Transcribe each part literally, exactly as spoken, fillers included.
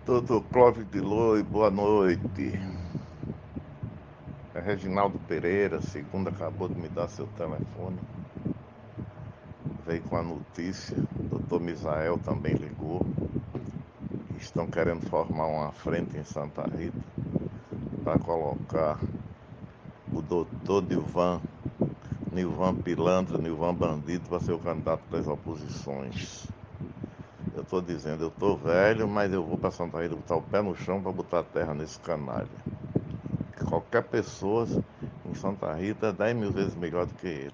Doutor Clóvis de Loi, boa noite. É Reginaldo Pereira, segundo acabou de me dar seu telefone. Veio com a notícia, doutor Misael também ligou. Estão querendo formar uma frente em Santa Rita para colocar o doutor Nilvan, Nilvan Pilantra, Nilvan Bandido, para ser o candidato das oposições. Eu estou dizendo, eu estou velho, mas eu vou para Santa Rita botar o pé no chão para botar terra nesse canalha. Qualquer pessoa em Santa Rita é dez mil vezes melhor do que ele.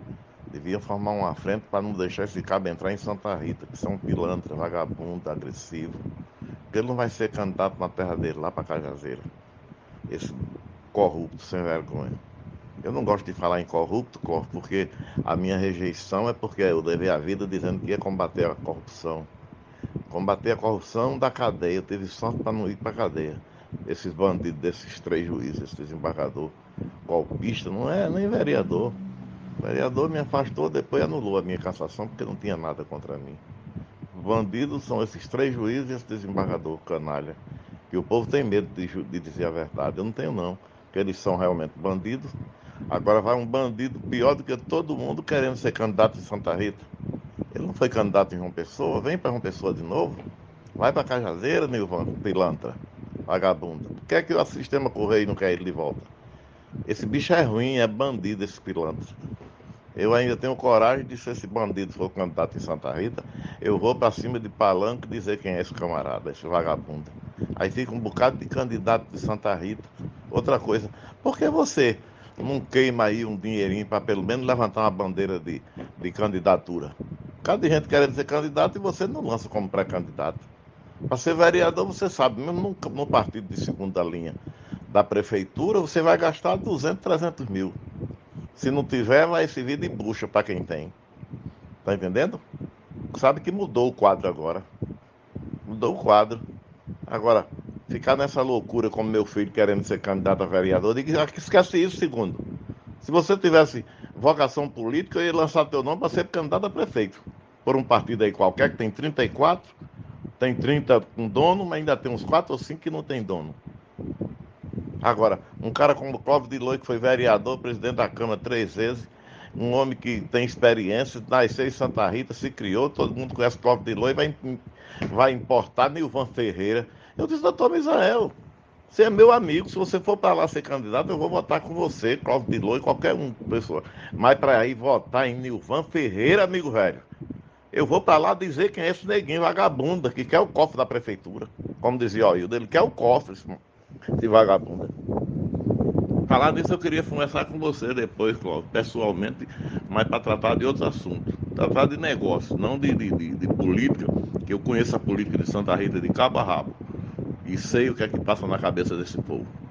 Devia formar uma frente para não deixar esse cabo entrar em Santa Rita, que são pilantra, vagabundo, agressivo. Porque ele não vai ser candidato na terra dele, lá para Cajazeira. Esse corrupto, sem vergonha. Eu não gosto de falar em corrupto, porque a minha rejeição é porque eu levei a vida dizendo que ia combater a corrupção. Combater a corrupção da cadeia. Eu tive sorte para não ir para a cadeia. Esses bandidos, desses três juízes, esse desembargador golpista, não é nem vereador. O vereador me afastou, depois anulou a minha cassação, porque não tinha nada contra mim. Os bandidos são esses três juízes e esse desembargador canalha, que o povo tem medo de, de dizer a verdade. Eu não tenho não, porque eles são realmente bandidos. Agora vai um bandido pior do que todo mundo querendo ser candidato em Santa Rita. Ele não foi candidato em João Pessoa, vem para João Pessoa de novo. Vai para Cajazeira, Nilvan Pilantra, vagabundo. Por que é que o sistema Correio não quer ele de volta? Esse bicho é ruim, é bandido, esse pilantra. Eu ainda tenho coragem de, se esse bandido for candidato em Santa Rita, eu vou para cima de palanque dizer quem é esse camarada, esse vagabundo. Aí fica um bocado de candidato de Santa Rita. Outra coisa, por que você não queima aí um dinheirinho para pelo menos levantar uma bandeira de, de candidatura? Cada gente querendo ser candidato e você não lança como pré-candidato. Para ser vereador, você sabe, mesmo no, no partido de segunda linha da prefeitura, você vai gastar duzentos, trezentos mil. Se não tiver, vai servir de bucha para quem tem. Tá entendendo? Sabe que mudou o quadro agora. Mudou o quadro. Agora, ficar nessa loucura como meu filho querendo ser candidato a vereador, eu digo, esquece isso, segundo. Se você tivesse vocação política, eu ia lançar teu nome para ser candidato a prefeito. Por um partido aí qualquer, que tem trinta e quatro, tem trinta com dono, mas ainda tem uns quatro ou cinco que não tem dono. Agora, um cara como o Clóvis de Loi, que foi vereador, presidente da Câmara três vezes, um homem que tem experiência, nasceu em Santa Rita, se criou, todo mundo conhece o Clóvis de Loi, vai, vai importar Nilvan Ferreira. Eu disse, doutor Misael, você é meu amigo, se você for para lá ser candidato, eu vou votar com você, Clóvis de Loi, qualquer um, pessoa. Mas para ir votar em Nilvan Ferreira, amigo velho, eu vou para lá dizer quem é esse neguinho vagabunda, que quer o cofre da prefeitura. Como dizia o Hildo, ele quer o cofre, esse vagabunda. Falar nisso eu queria conversar com você depois, Cláudio, pessoalmente, mas para tratar de outros assuntos. Tratar de negócio, não de, de, de, de política, que eu conheço a política de Santa Rita de cabo a rabo. E sei o que é que passa na cabeça desse povo.